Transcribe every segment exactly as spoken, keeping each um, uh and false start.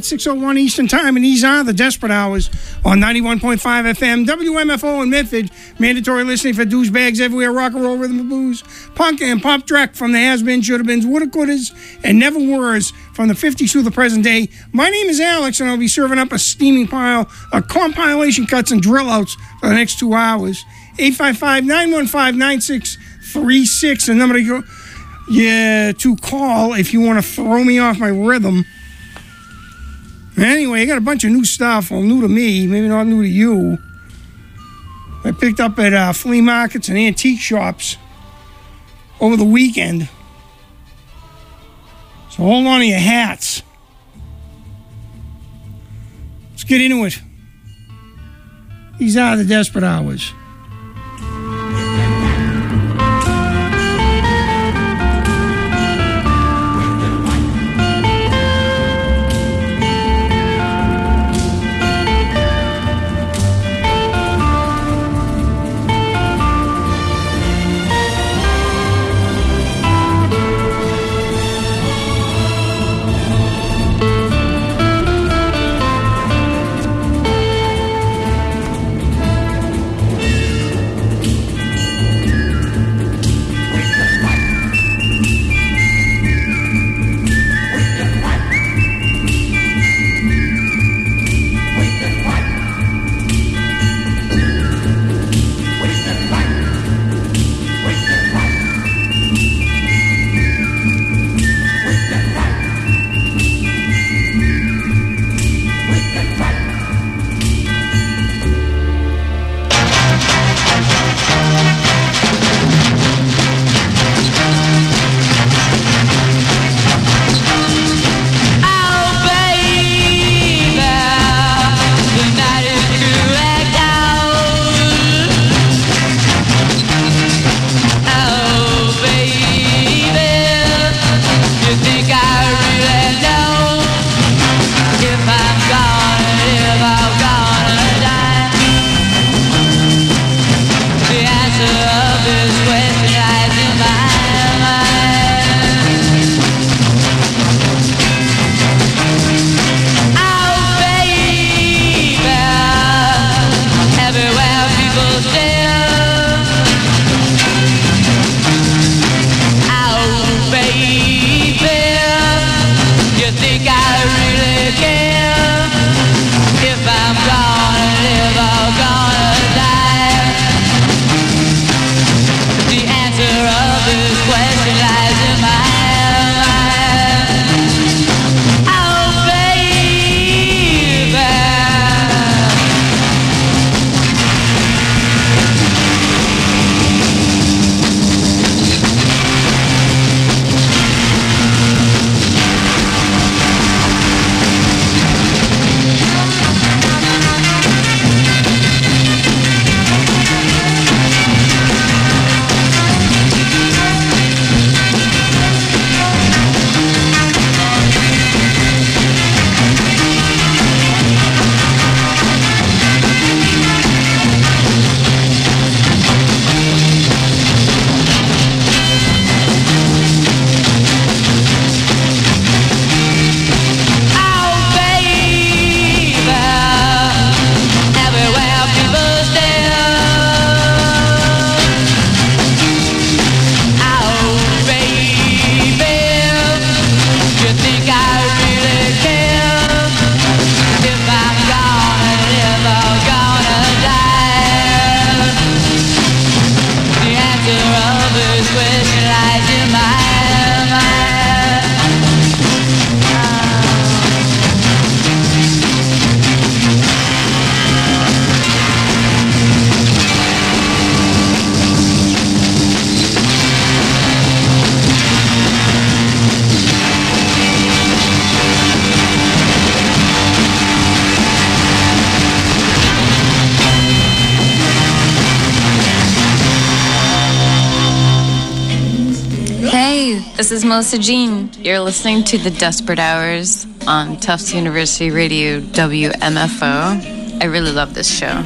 at six oh one Eastern Time, and these are the Desperate Hours on ninety-one point five F M, W M F O in Medford. Mandatory listening for douchebags everywhere, rock and roll, rhythm and blues, punk and pop dreck from the has-beens, shoulda-beens, woulda-couldas, and never weres from the fifties to the present day. My name is Alex, and I'll be serving up a steaming pile of compilation cuts and drill outs for the next two hours. eight five five, nine one five, nine six three six, the number to go, yeah, to call if you want to throw me off my rhythm. Anyway, I got a bunch of new stuff. Well, new to me, maybe not new to you. I picked up at uh, flea markets and antique shops over the weekend. So hold on to your hats. Let's get into it. These are the Desperate Hours. This is Melissa Jean. You're listening to the Desperate Hours on Tufts University Radio W M F O. I really love this show.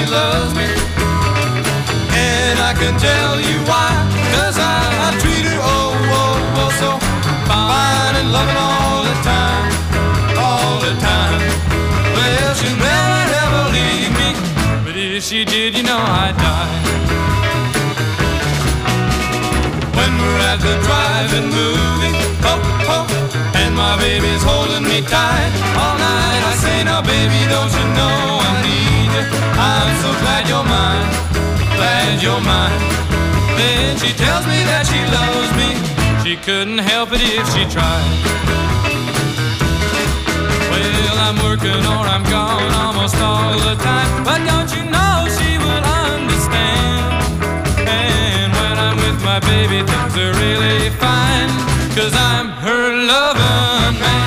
loves me. And I can tell you why, 'cause I, I treat her oh, oh, oh so fine and loving all the time, all the time. Well, she'll never ever leave me, but if she did, you know I'd die. When we're at the drive-in movie, oh, oh, and my baby's holding me tight all night, I say, now baby, don't you know I need you? I'm so glad you're mine, glad you're mine. Then she tells me that she loves me, she couldn't help it if she tried. Well, I'm working or I'm gone almost all the time, but don't you know she will understand? And when I'm with my baby, things are really fine, 'cause I'm her loving man.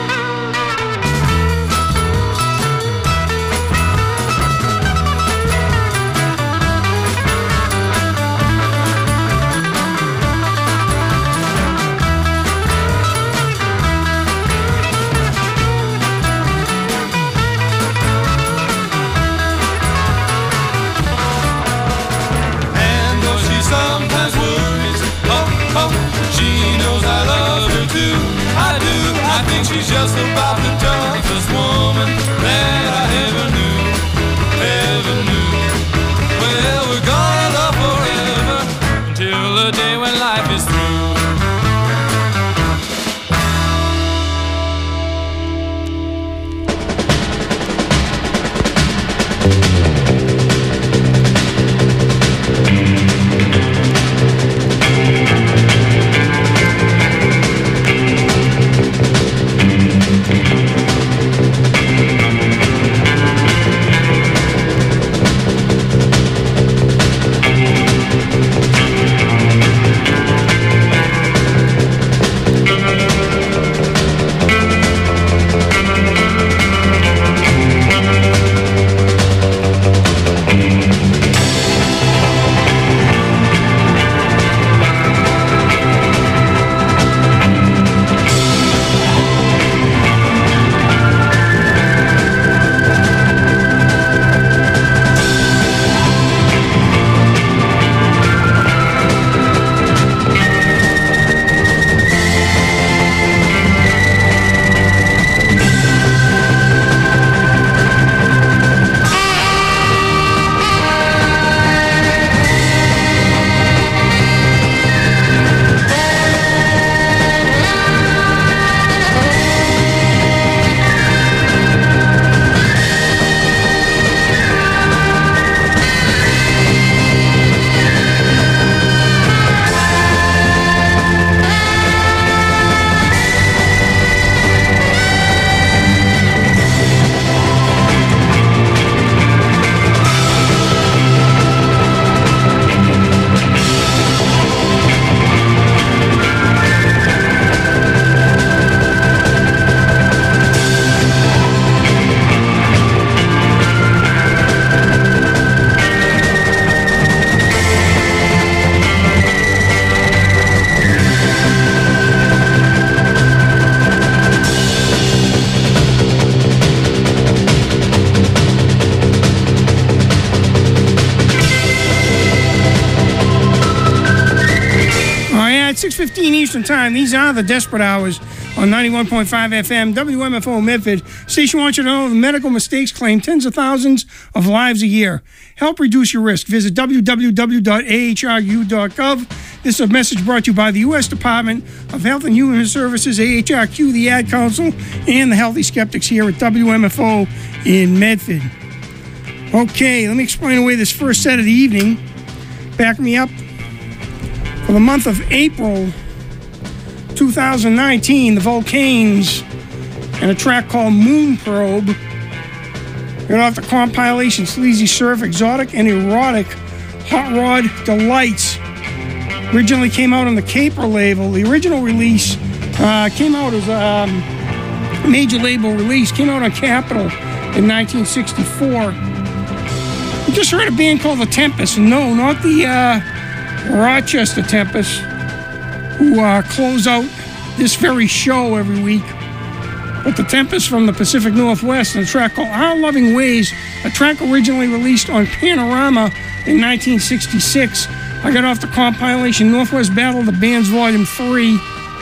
Sometimes worries, oh, oh, she knows I love her too, I do, I think she's just about the toughest woman that I ever knew, ever knew. Well, we're gonna love forever, until the day when life is through. six fifteen Eastern Time. These are the Desperate Hours on ninety-one point five F M, W M F O Medford. Station wants you to know the medical mistakes claim tens of thousands of lives a year. Help reduce your risk. Visit w w w dot a h r u dot gov. This is a message brought to you by the U S Department of Health and Human Services, A H R Q, the Ad Council, and the Healthy Skeptics here at W M F O in Medford. Okay, let me explain away this first set of the evening. Back me up. For the month of April two thousand nineteen, the Volcanes and a track called Moon Probe got off the compilation Sleazy Surf, Exotic and Erotic Hot Rod Delights. Originally came out on the Caper label. The original release uh, came out as a um, major label release, came out on Capitol in nineteen sixty-four. We just heard a band called The Tempest. No, not the uh, Rochester Tempest, who uh, close out this very show every week. with The Tempest from the Pacific Northwest and a track called Our Loving Ways, a track originally released on Panorama in nineteen sixty-six. I got off the compilation Northwest Battle of the Bands Volume three.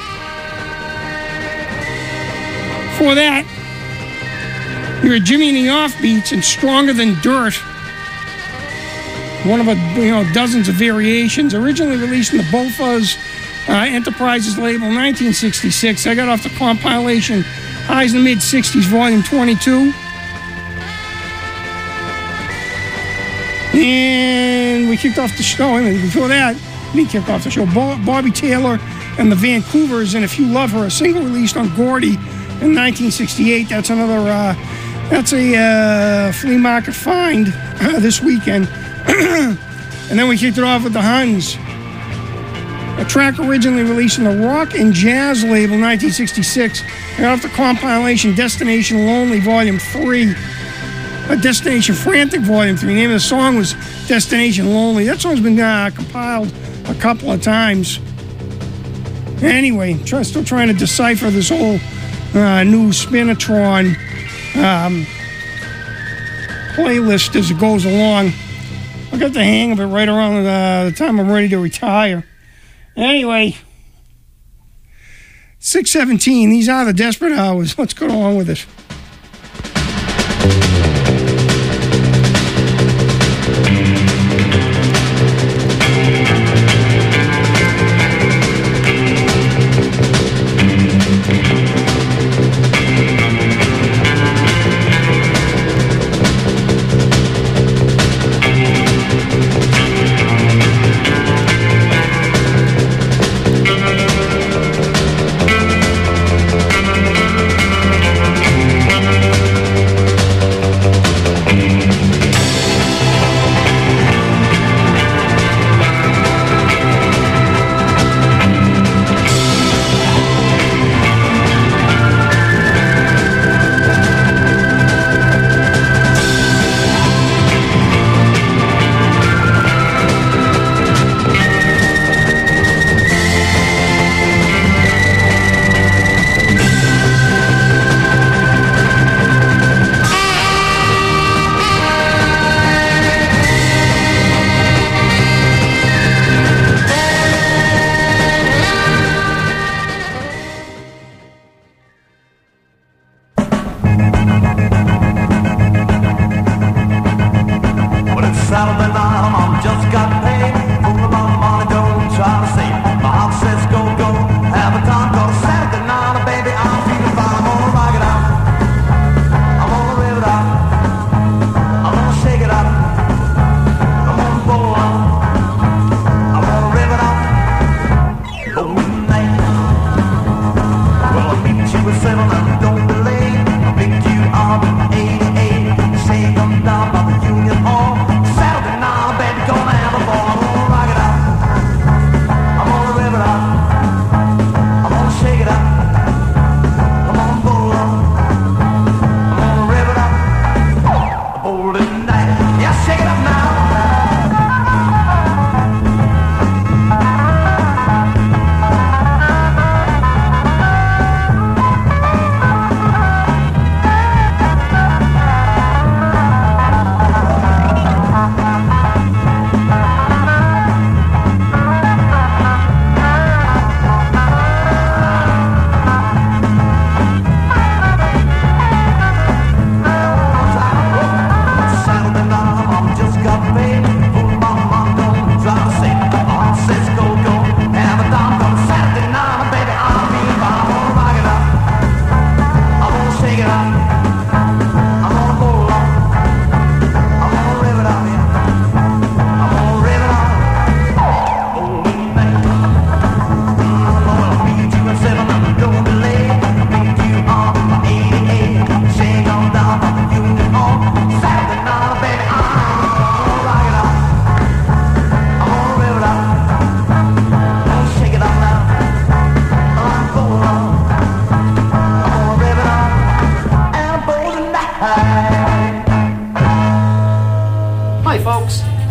For that, you heard Jimmy and the Offbeats and Stronger Than Dirt, one of a you know dozens of variations, originally released in the Bofuzz uh, Enterprises label, nineteen sixty-six. I got off the compilation Highs in the Mid-sixties, Volume twenty-two. And we kicked off the show. And before that, we kicked off the show. Bobby Taylor and the Vancouvers and If You Love Her, a single released on Gordy in nineteen sixty-eight. That's another, uh, that's a uh, flea market find uh, this weekend. And then we kicked it off with the Huns, a track originally released in the Rock and Jazz label, nineteen sixty-six. I got off the compilation Destination Lonely, Volume three. A Destination Frantic, Volume three. The name of the song was Destination Lonely. That song's been uh, compiled a couple of times. Anyway, try, still trying to decipher this whole uh, new Spinatron um, playlist as it goes along. I got the hang of it right around uh, the time I'm ready to retire. Anyway, six seventeen, these are the Desperate Hours. Let's go on with it.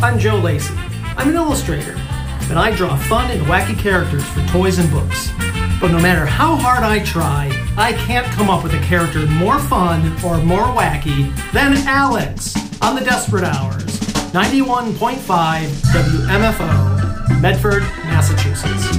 I'm an illustrator, and I draw fun and wacky characters for toys and books. But no matter how hard I try, I can't come up with a character more fun or more wacky than Alex on the Desperate Hours. ninety-one point five W M F O, Medford, Massachusetts.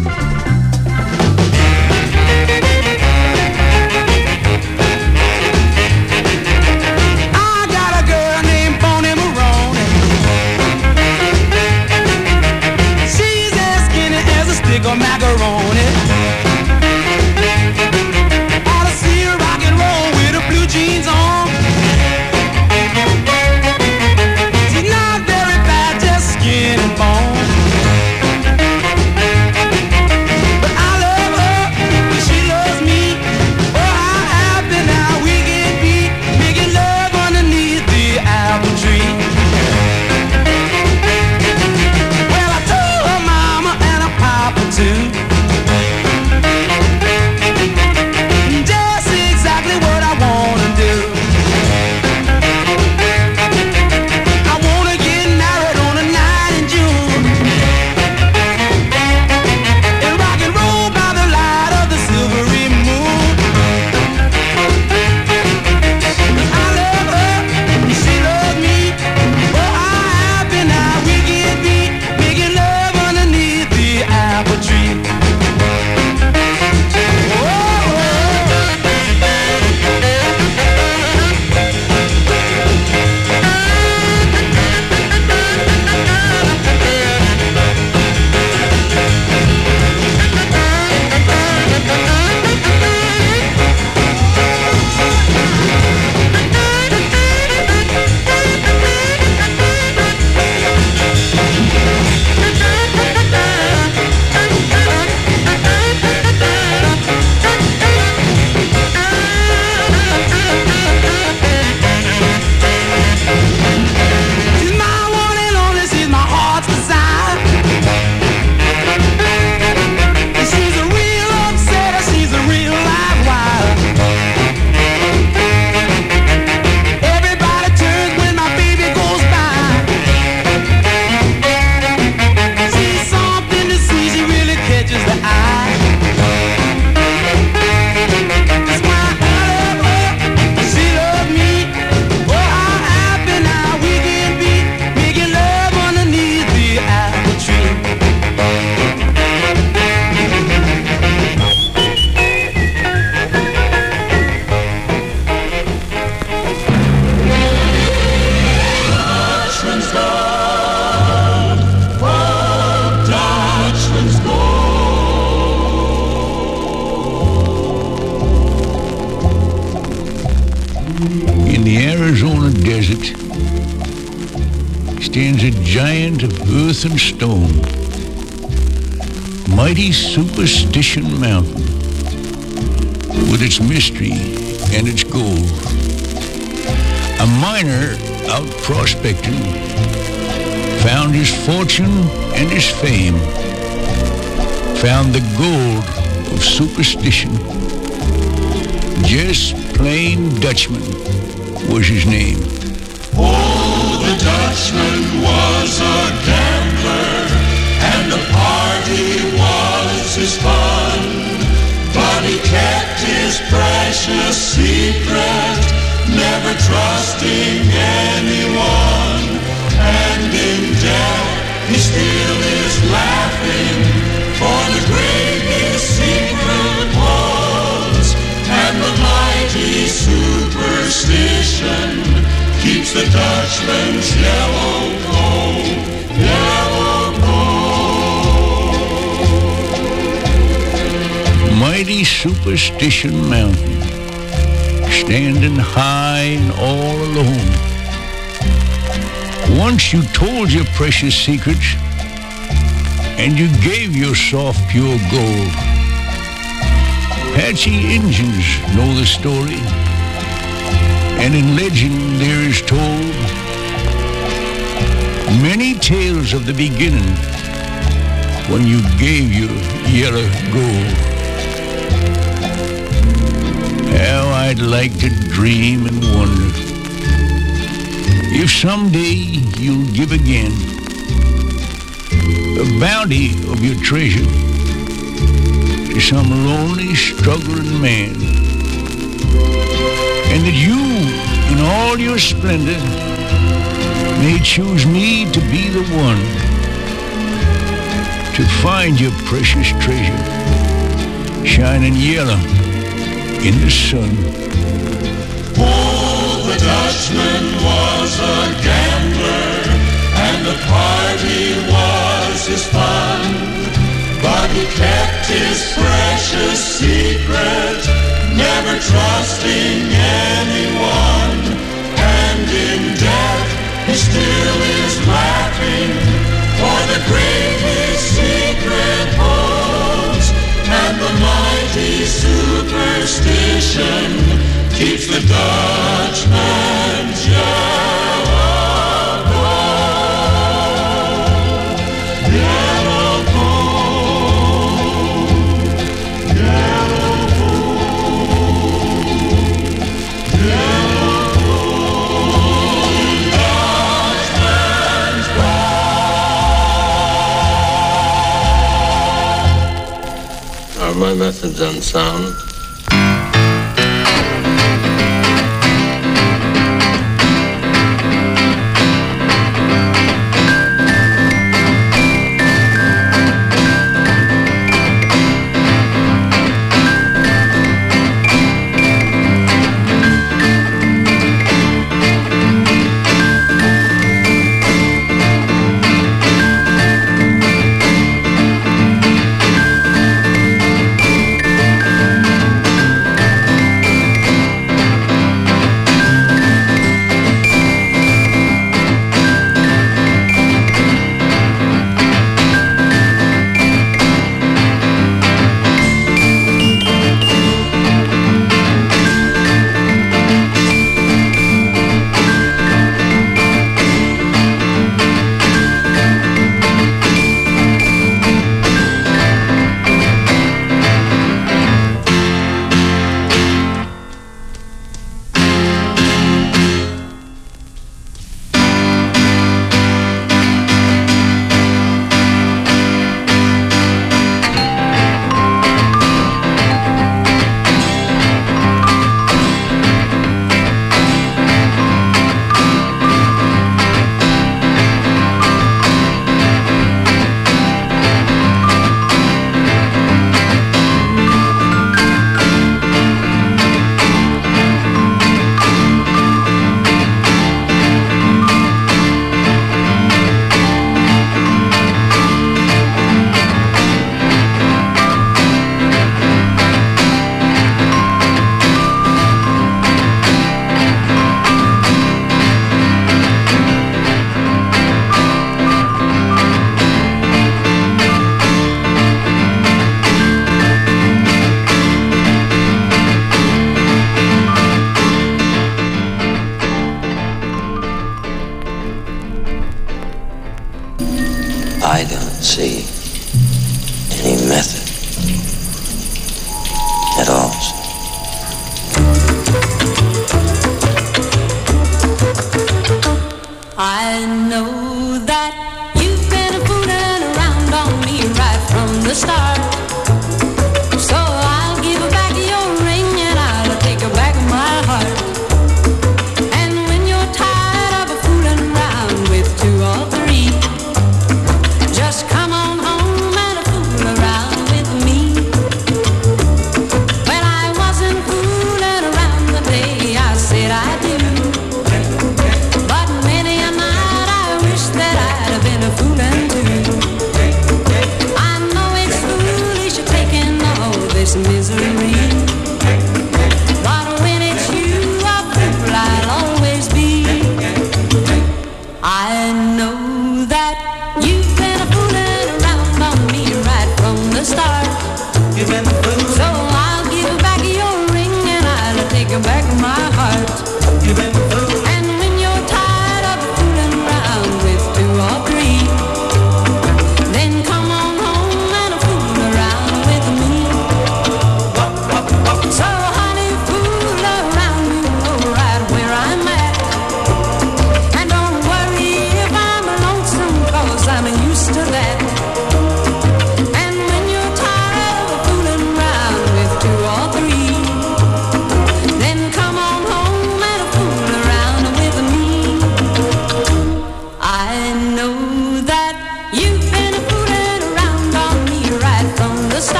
Stick of macaroni. Ought to see her rock and roll with her blue jeans on. She's not very bad, just skin and bone. But I love her, and she loves me. Oh, how happy now we can be, making love underneath the apple tree. Just exactly what I wanna do. I wanna get married on a night in June and rock and roll by the light of the silvery moon. I love her, she loves me. Oh, how happy now we can be, making love underneath the apple tree. Stands a giant of earth and stone, mighty Superstition Mountain, with its mystery and its gold. A miner out prospecting found his fortune and his fame, found the gold of superstition. Just plain Dutchman was his name. Oh, the Dutchman was a gambler, and the party was his fun. But he kept his precious secret, never trusting anyone. And in death he still is laughing, for the greatest secret was, and the mighty superstition keeps the Dutchman's yellow gold, yellow gold. Mighty Superstition Mountain, standing high and all alone. Once you told your precious secrets, and you gave your soft, pure gold. Apache Indians know the story, and in legend there is told many tales of the beginning when you gave your yellow gold. How I'd like to dream and wonder if someday you'll give again the bounty of your treasure to to some lonely, struggling man. And that you, in all your splendor, may choose me to be the one to find your precious treasure, shining yellow in the sun. Oh, the Dutchman was a gambler, and the party was his fun. But he kept his precious secret, never trusting anyone. And in death he still is laughing, for the grave his secret holds. And the mighty superstition keeps the Dutchman's yellow gold. Yellow gold, yellow gold, yellow gold, Dutchman's gold. Are my methods unsound? I don't see any method at all. I know that you've been fooling around on me right from the start. So I'll give back your ring and I'll take back my heart. And when you're tired of fooling around with two or three, just come on home and fool around with me. Well, I wasn't fooling around the day I said I do. But many a night I wish that I'd have been a fooling too. I know it's foolish taking all this misery, but when it's you, a fool I'll always be. I know that you've been fooling around on me right from the start. You've been fooling. So I'll give back your ring and I'll take back my heart. You've been fooling. And when you're tired of fooling around with two or three, then come on home and fool around with me. So honey, fool around, you know right where I'm at. And don't worry if I'm lonesome, cause I'm used to that. And when you're tired of fooling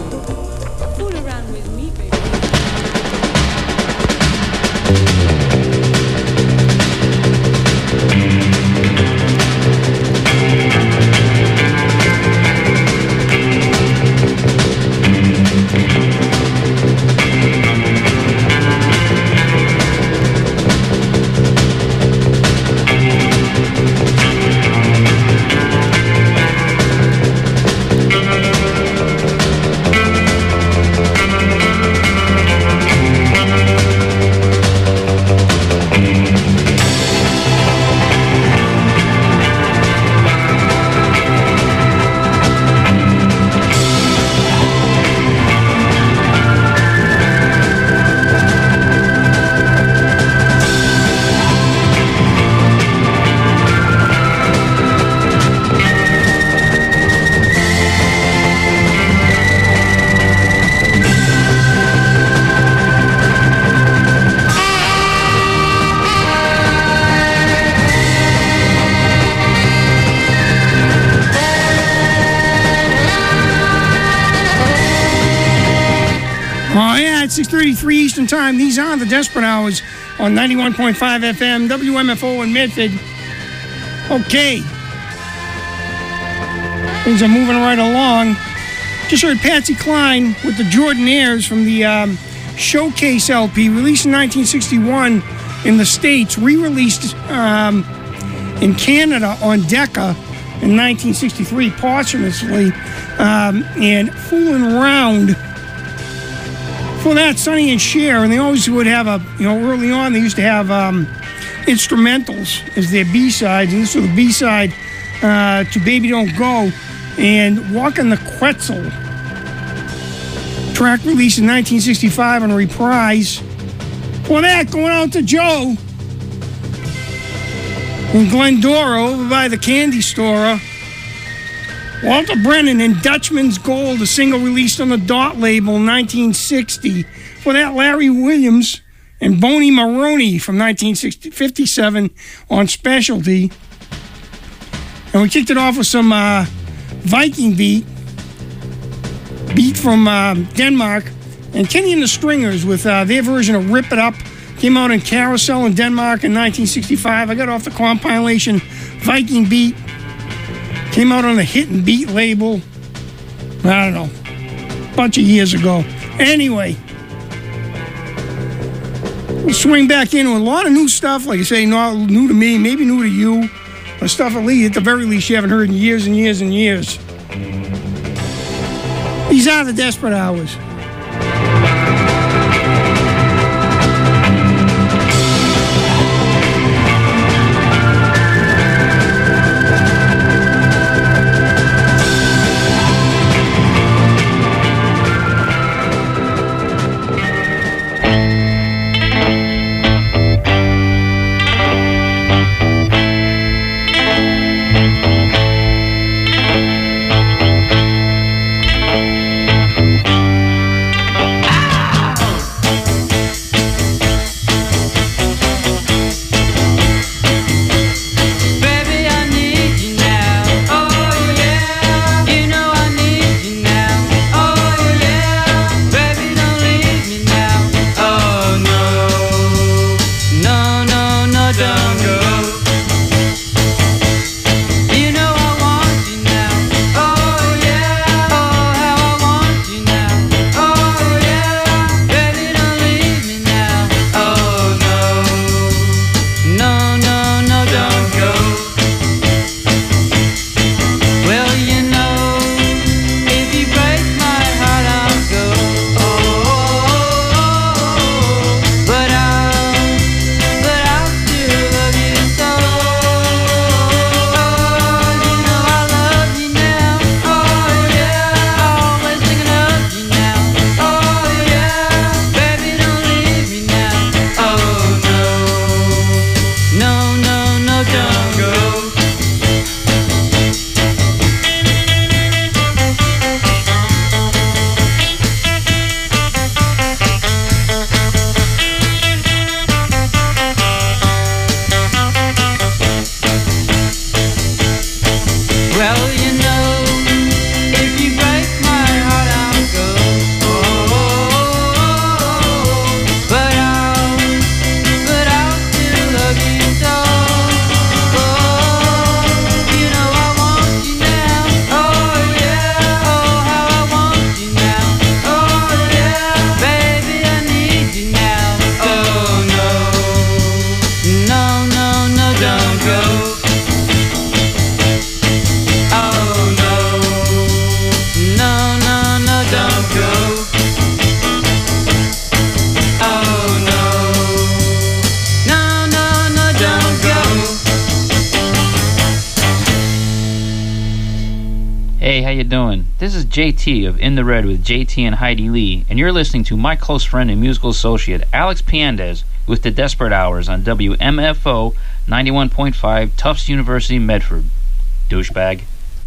Fool around with me, baby. six thirty-three Eastern Time. These are the Desperate Hours on ninety-one point five F M, W M F O in Medford. Okay. Things are moving right along. Just heard Patsy Cline with the Jordanaires from the um, Showcase L P, released in nineteen sixty-one in the States, re-released um, in Canada on Decca in nineteen sixty-three, posthumously, um, and Fooling Around. For that, Sonny and Cher, and they always would have a, you know, early on they used to have um, instrumentals as their B-sides, and this was the B-side uh, to Baby Don't Go, and Walkin' the Quetzal. Track released in nineteen sixty-five on Reprise. For that, going out to Joe in Glendora over by the candy store. Walter Brennan and Dutchman's Gold, a single released on the Dot label in nineteen sixty. For that, Larry Williams and Boney Maroney from nineteen fifty-seven on Specialty. And we kicked it off with some uh, Viking beat, beat from uh, Denmark, and Kenny and the Stringers with uh, their version of Rip It Up. Came out in Carousel in Denmark in nineteen sixty-five. I got off the compilation Viking Beat. Came out on the Hit and Beat label, I don't know, a bunch of years ago. Anyway, we'll swing back into a lot of new stuff, like I say, not new to me, maybe new to you, but stuff at least, at the very least, you haven't heard in years and years and years. These are the Desperate Hours. how you doing? This is J T of In the Red with J T and Heidi Lee, and you're listening to my close friend and musical associate, Alex Piandez, with the Desperate Hours on W M F O ninety-one point five, Tufts University, Medford. Douchebag.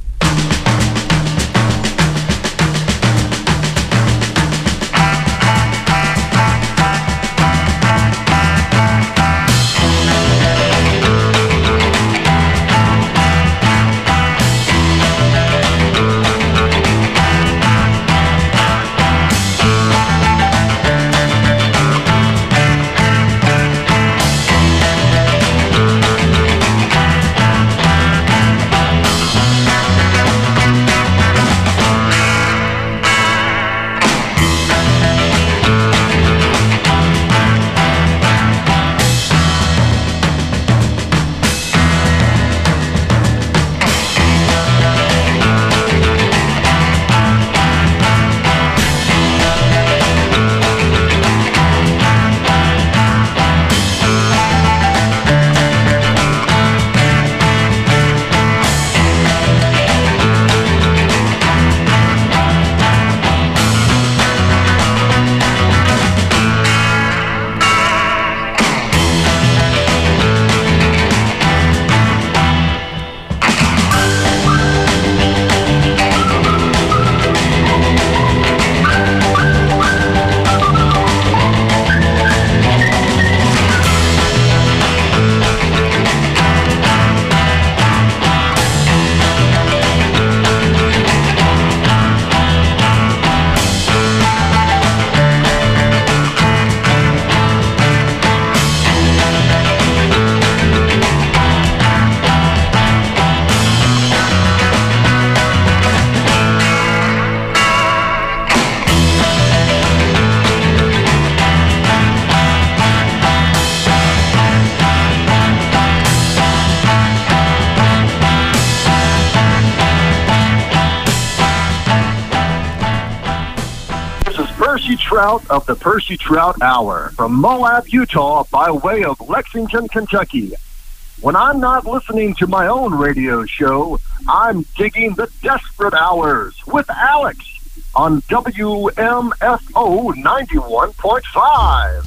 Trout of the Percy Trout Hour from Moab, Utah, by way of Lexington, Kentucky. When I'm not listening to my own radio show, I'm digging the Desperate Hours with Alex on W M F O ninety-one point five.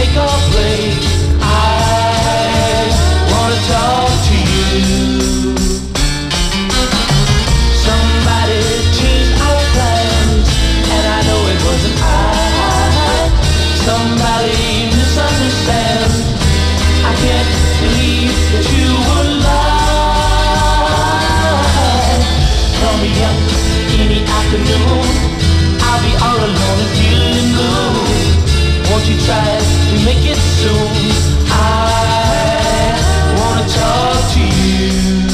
make or break. I wanna talk to you. Somebody changed our plans, and I know it wasn't I. Somebody misunderstands. I can't believe that you were lying. Call me up any afternoon. I'll be all alone and feeling blue. Won't you try to make it soon? I wanna talk to you.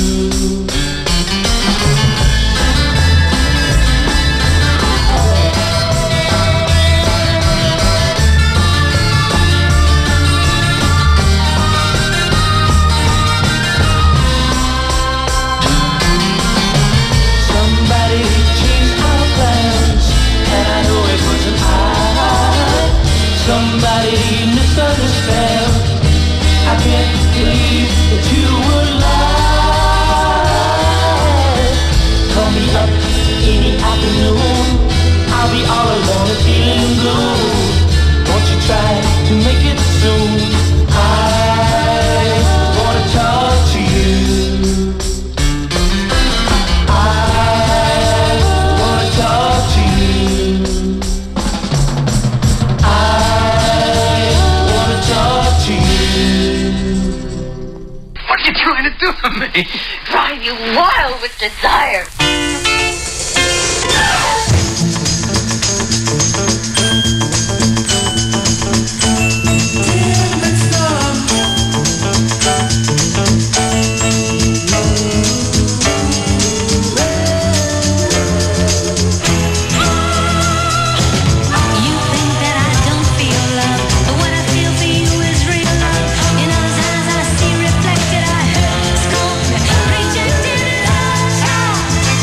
Somebody misunderstand. I can't believe that you were lying. Call me up any afternoon. I'll be all alone and feeling blue. Won't you try to make it soon? I wanna talk to you. I wanna talk to you. What are you trying to do to me? Drive you wild with desire. Rejected love.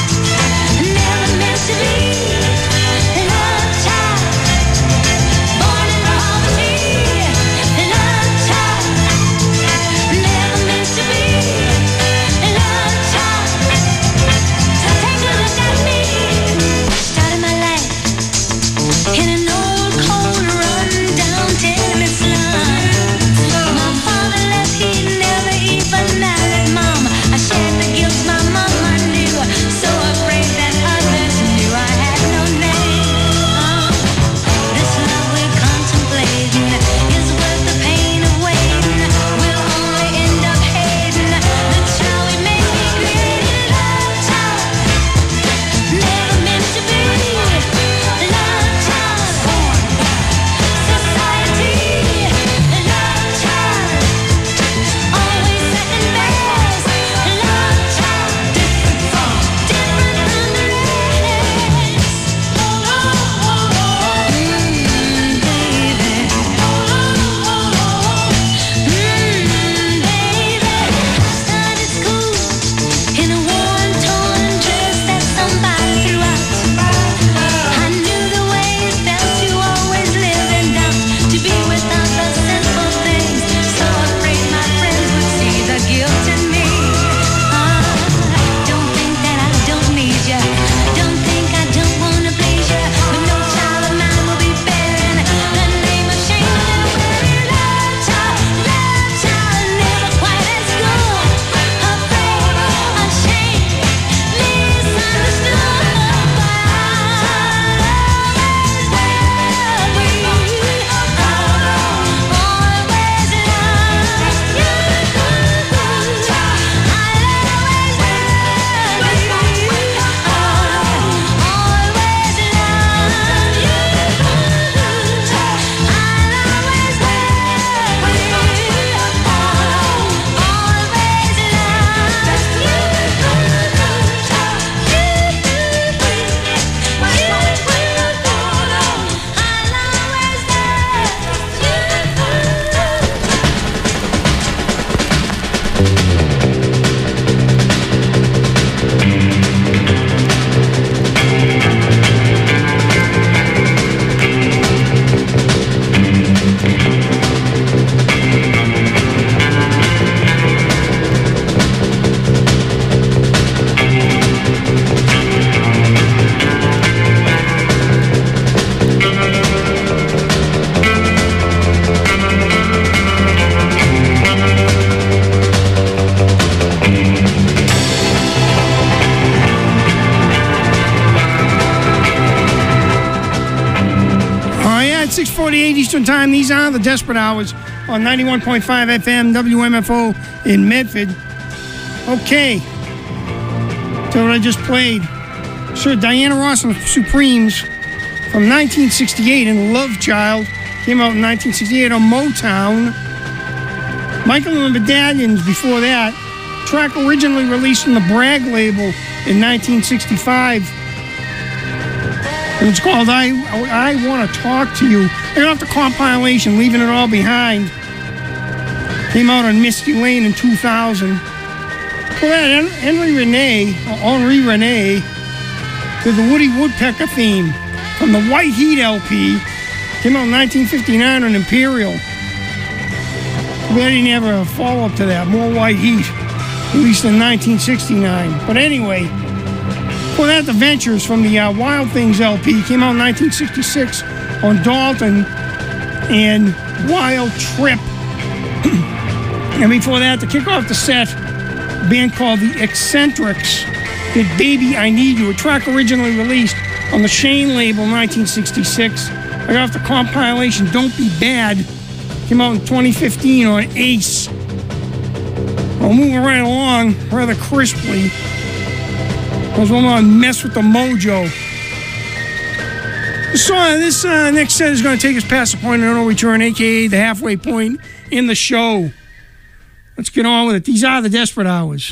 at six forty-eight Eastern Time. These are the Desperate Hours on ninety-one point five F M, W M F O in Medford. Okay. So what I just played. Sir Diana Ross and the Supremes from nineteen sixty-eight in Love Child. Came out in nineteen sixty-eight on Motown. Michael and the Medallions before that. Track originally released on the Bragg label in nineteen sixty-five. And it's called I I Want to Talk to You. I got off the compilation, Leaving It All Behind. Came out on Misty Lane in two thousand. Well, that Henry Renee, or Henri Renee, did the Woody Woodpecker theme from the White Heat L P. Came out in nineteen fifty-nine on Imperial. We didn't have a follow-up to that, more White Heat, released in nineteen sixty-nine. But anyway, well, that The Ventures from the uh, Wild Things L P came out in nineteen sixty-six on Dalton and Wild Trip. And before that, to kick off the set, a band called The Eccentrics did Baby I Need You, a track originally released on the Shane label in nineteen sixty-six. I got off the compilation Don't Be Bad. Came out in twenty fifteen on Ace. Well, moving right along rather crisply. Because we're going to mess with the mojo. This, song, this uh, next set is going to take us past the point of no return, a k a the halfway point in the show. Let's get on with it. These are the Desperate Hours.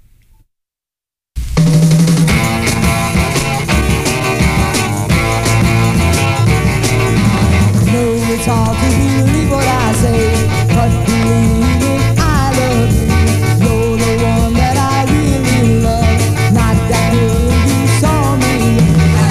It's hard to believe what I say, but believe it, I love you. You're the one that I really love, not that girl you saw me.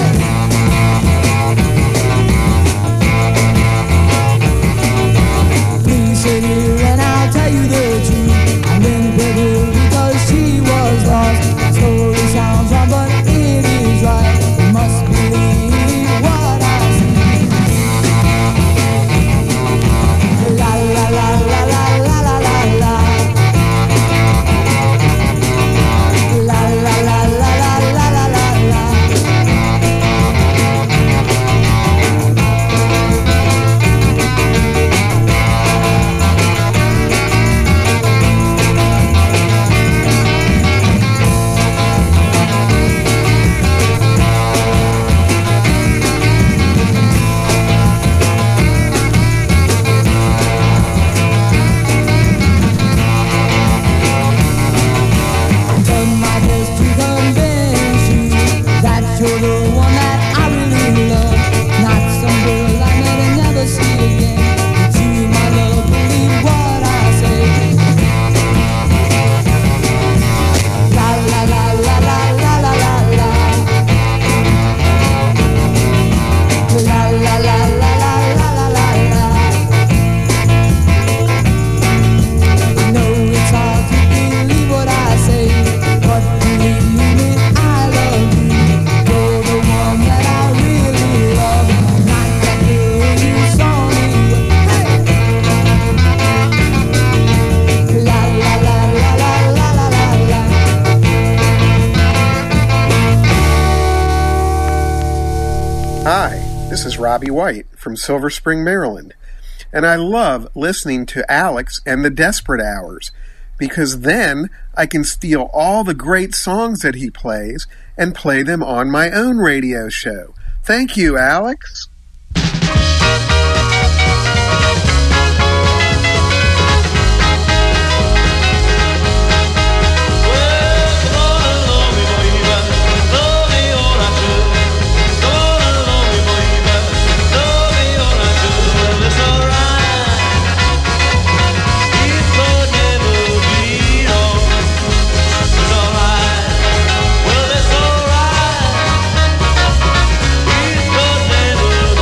Please sit here and I'll tell you the truth. I'm in bed because she was lost. The story sounds wrong, but it is right. You must believe what I see. La la la la la la la la la. La la la la la la la la la. Done my best to convince you that you're the one that I really love, not some girl I met and never see again. But you, my love, believe what I say. La la la la la la la la la. La la la la la la la la la. You know it's hard to believe what I say, but believe me, I love you. You're the one that I really love, not that girl you saw me with. Hey. La la la la la la la la la. Hi, this is Robbie White from Silver Spring, Maryland, and I love listening to Alex and the Desperate Hours, because then I can steal all the great songs that he plays and play them on my own radio show. Thank you, Alex. Well, it's alright. We could never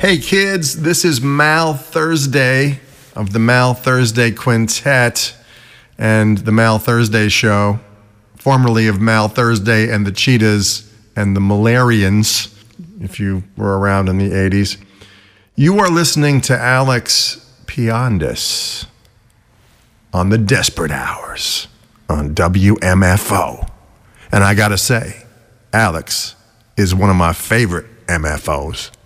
Hey kids, this is Mal Thursday of the Mal Thursday Quintet and the Mal Thursday Show, formerly of Mal Thursday and the Cheetahs and the Malarians, if you were around in the eighties. You are listening to Alex Piandis on the Desperate Hours on W M F O. And I gotta say, Alex is one of my favorite M F Os.